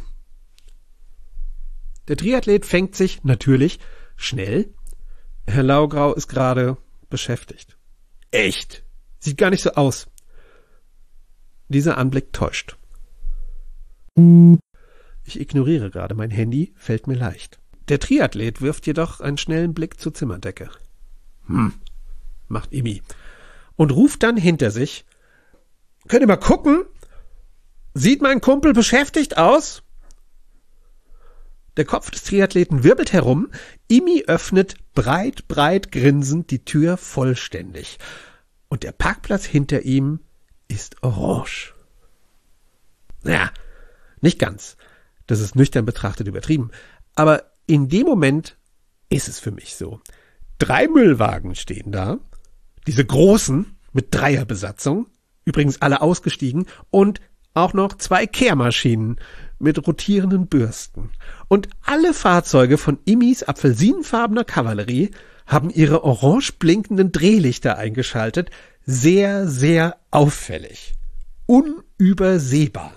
Der Triathlet fängt sich natürlich schnell. Herr Laugrau ist gerade beschäftigt. Echt? Sieht gar nicht so aus. Dieser Anblick täuscht. Ich ignoriere gerade mein Handy, fällt mir leicht. Der Triathlet wirft jedoch einen schnellen Blick zur Zimmerdecke. Hm, macht Imi. Und ruft dann hinter sich. Könnt ihr mal gucken? Sieht mein Kumpel beschäftigt aus? Der Kopf des Triathleten wirbelt herum. Imi öffnet breit, breit grinsend die Tür vollständig. Und der Parkplatz hinter ihm ist orange. Naja, nicht ganz. Das ist nüchtern betrachtet übertrieben. Aber in dem Moment ist es für mich so. Drei Müllwagen stehen da. Diese großen mit Dreierbesatzung. Übrigens alle ausgestiegen. Und auch noch zwei Kehrmaschinen mit rotierenden Bürsten. Und alle Fahrzeuge von Imis apfelsinenfarbener Kavallerie haben ihre orange blinkenden Drehlichter eingeschaltet. Sehr, sehr auffällig. Unübersehbar.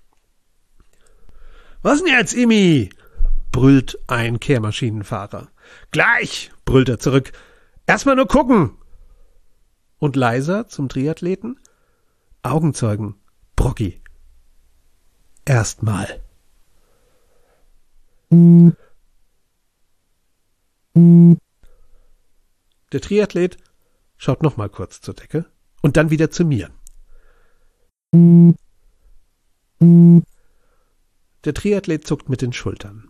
Was denn jetzt, Imi? Brüllt ein Kehrmaschinenfahrer. Gleich, brüllt er zurück. Erstmal nur gucken. Und leiser zum Triathleten. Augenzeugen, Brocky. Erstmal. Der Triathlet schaut noch mal kurz zur Decke und dann wieder zu mir. Der Triathlet zuckt mit den Schultern.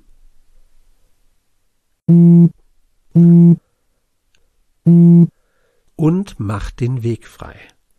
Und macht den Weg frei.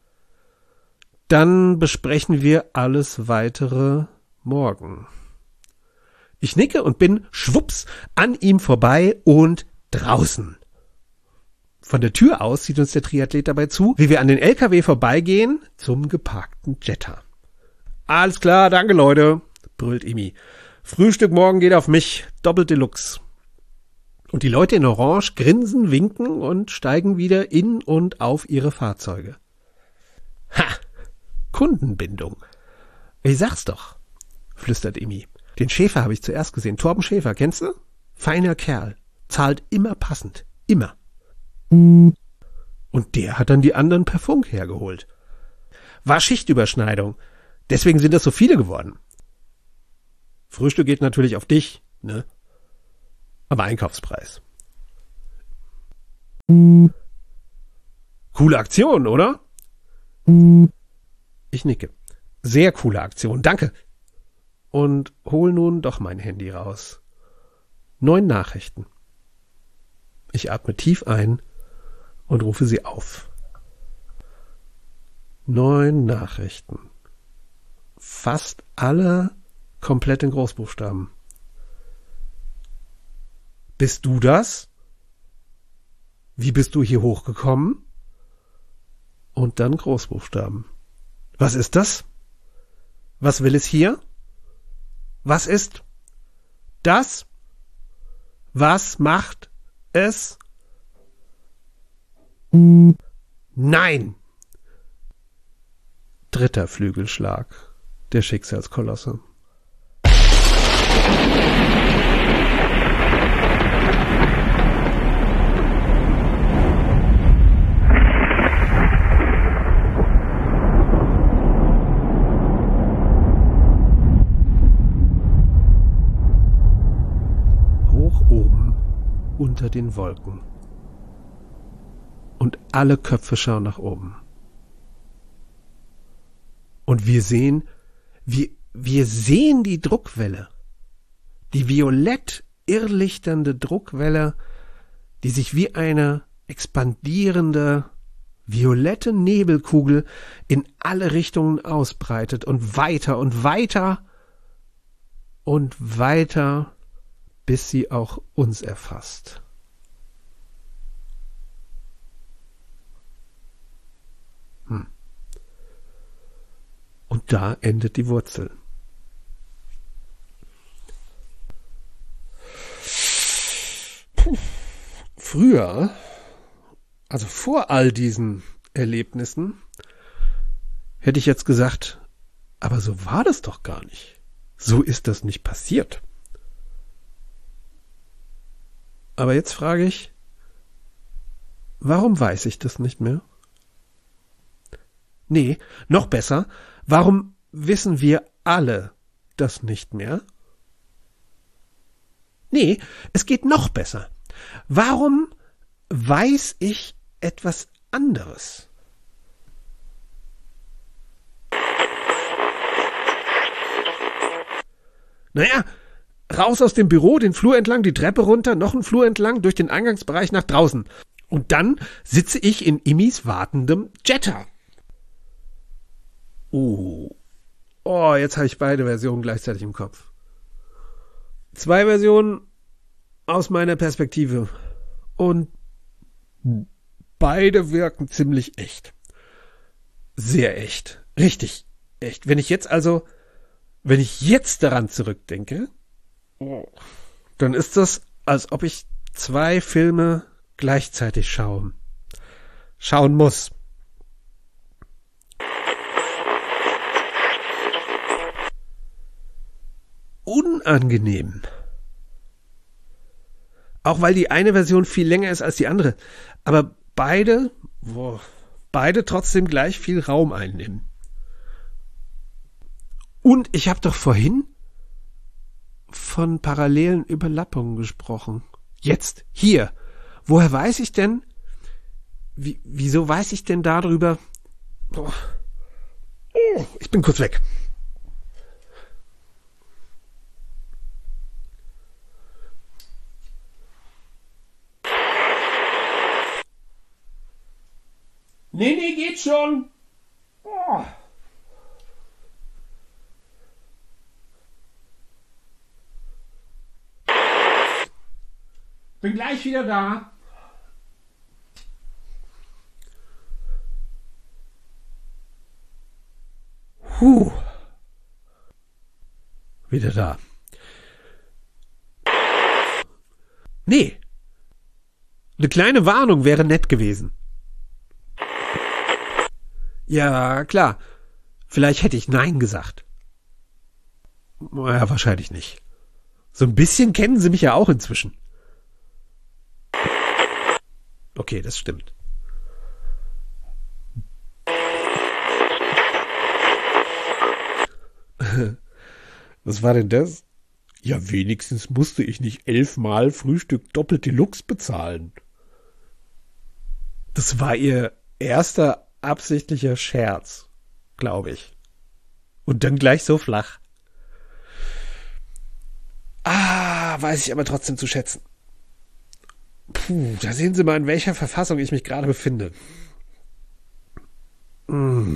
Dann besprechen wir alles Weitere morgen. Ich nicke und bin schwupps an ihm vorbei und draußen. Von der Tür aus sieht uns der Triathlet dabei zu, wie wir an den L K W vorbeigehen zum geparkten Jetta. Alles klar, danke Leute, brüllt Imi. Frühstück morgen geht auf mich, doppelt Deluxe. Und die Leute in Orange grinsen, winken und steigen wieder in und auf ihre Fahrzeuge. Ha! Kundenbindung. Ich sag's doch, flüstert Imi. Den Schäfer habe ich zuerst gesehen. Torben Schäfer, kennst du? Feiner Kerl. Zahlt immer passend. Immer. Und der hat dann die anderen per Funk hergeholt. War Schichtüberschneidung. Deswegen sind das so viele geworden. Frühstück geht natürlich auf dich, ne? Aber Einkaufspreis. Coole Aktion, oder? Ich nicke. Sehr coole Aktion, danke. Und hol nun doch mein Handy raus. Neun Nachrichten. Ich atme tief ein und rufe sie auf. Neun Nachrichten. Fast alle komplett in Großbuchstaben. Bist du das? Wie bist du hier hochgekommen? Und dann Großbuchstaben. Was ist das? Was will es hier? Was ist das? Was macht es? Nein! Dritter Flügelschlag der Schicksalskolosse. Hoch oben unter den Wolken. Und alle Köpfe schauen nach oben. Und wir sehen, wir, wir sehen die Druckwelle. Die violett irrlichternde Druckwelle, die sich wie eine expandierende, violette Nebelkugel in alle Richtungen ausbreitet und weiter und weiter und weiter, bis sie auch uns erfasst. Hm. Und da endet die Wurzel. Puh. Früher, also vor all diesen Erlebnissen, hätte ich jetzt gesagt, aber so war das doch gar nicht. So ist das nicht passiert. Aber jetzt frage ich, warum weiß ich das nicht mehr? Nee, noch besser, warum wissen wir alle das nicht mehr? Nee, es geht noch besser. Warum weiß ich etwas anderes? Naja, raus aus dem Büro, den Flur entlang, die Treppe runter, noch einen Flur entlang, durch den Eingangsbereich nach draußen. Und dann sitze ich in Immis wartendem Jetta. Oh, oh, jetzt habe ich beide Versionen gleichzeitig im Kopf. Zwei Versionen aus meiner Perspektive. Und beide wirken ziemlich echt. Sehr echt. Richtig echt. Wenn ich jetzt also, wenn ich jetzt daran zurückdenke, dann ist das, als ob ich zwei Filme gleichzeitig schaue. Schauen muss. Unangenehm. Auch weil die eine Version viel länger ist als die andere. Aber beide, boah, beide trotzdem gleich viel Raum einnehmen. Und ich habe doch vorhin von parallelen Überlappungen gesprochen. Jetzt, hier. Woher weiß ich denn? Wie, wieso weiß ich denn darüber? Oh, oh, ich bin kurz weg. Nee, nee, geht schon. Oh. Bin gleich wieder da. Huh. Wieder da. Nee. Eine kleine Warnung wäre nett gewesen. Ja, klar. Vielleicht hätte ich Nein gesagt. Ja, wahrscheinlich nicht. So ein bisschen kennen Sie mich ja auch inzwischen. Okay, das stimmt. Was war denn das? Ja, wenigstens musste ich nicht elfmal Frühstück doppelt Deluxe bezahlen. Das war Ihr erster absichtlicher Scherz. glaube ich. Und dann gleich so flach. Ah, weiß ich aber trotzdem zu schätzen. Puh, da sehen Sie mal, in welcher Verfassung ich mich gerade befinde. Mm.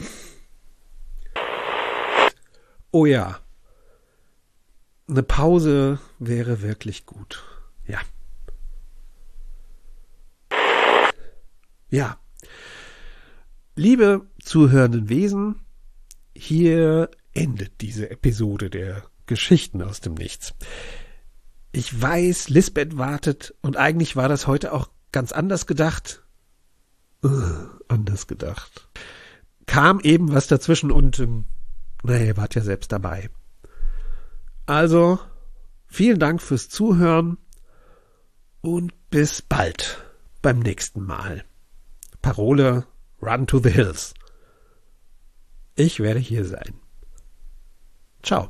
Oh ja. Eine Pause wäre wirklich gut. Ja. Ja. Liebe zuhörenden Wesen, hier endet diese Episode der Geschichten aus dem Nichts. Ich weiß, Lisbeth wartet und eigentlich war das heute auch ganz anders gedacht. Uh, anders gedacht. Kam eben was dazwischen und ähm, naja, ihr wart ja selbst dabei. Also, vielen Dank fürs Zuhören und bis bald beim nächsten Mal. Parole: Run to the Hills. Ich werde hier sein. Ciao.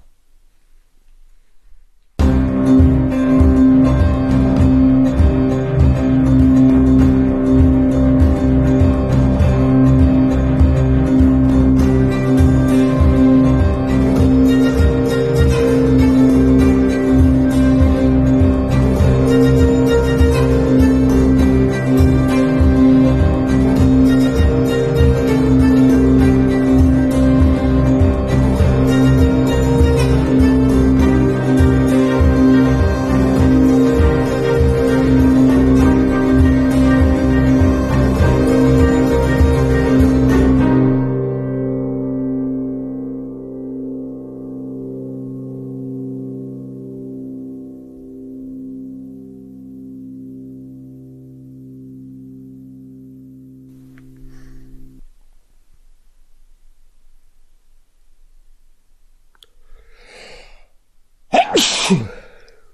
Phew.